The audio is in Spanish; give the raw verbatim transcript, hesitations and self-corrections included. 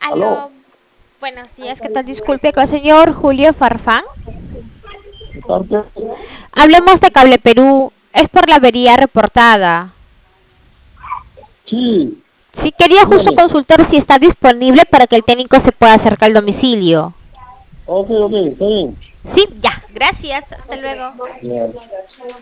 Aló, Aló, buenos días, ¿qué tal? Disculpe con el señor Julio Farfán. ¿de parte? Hablemos de Cable Perú, es por la avería reportada. Sí, Sí, quería justo dígame. consultar si está disponible para que el técnico se pueda acercar al domicilio. Ok, ok, está bien. Sí, ya, gracias, hasta luego. Ya.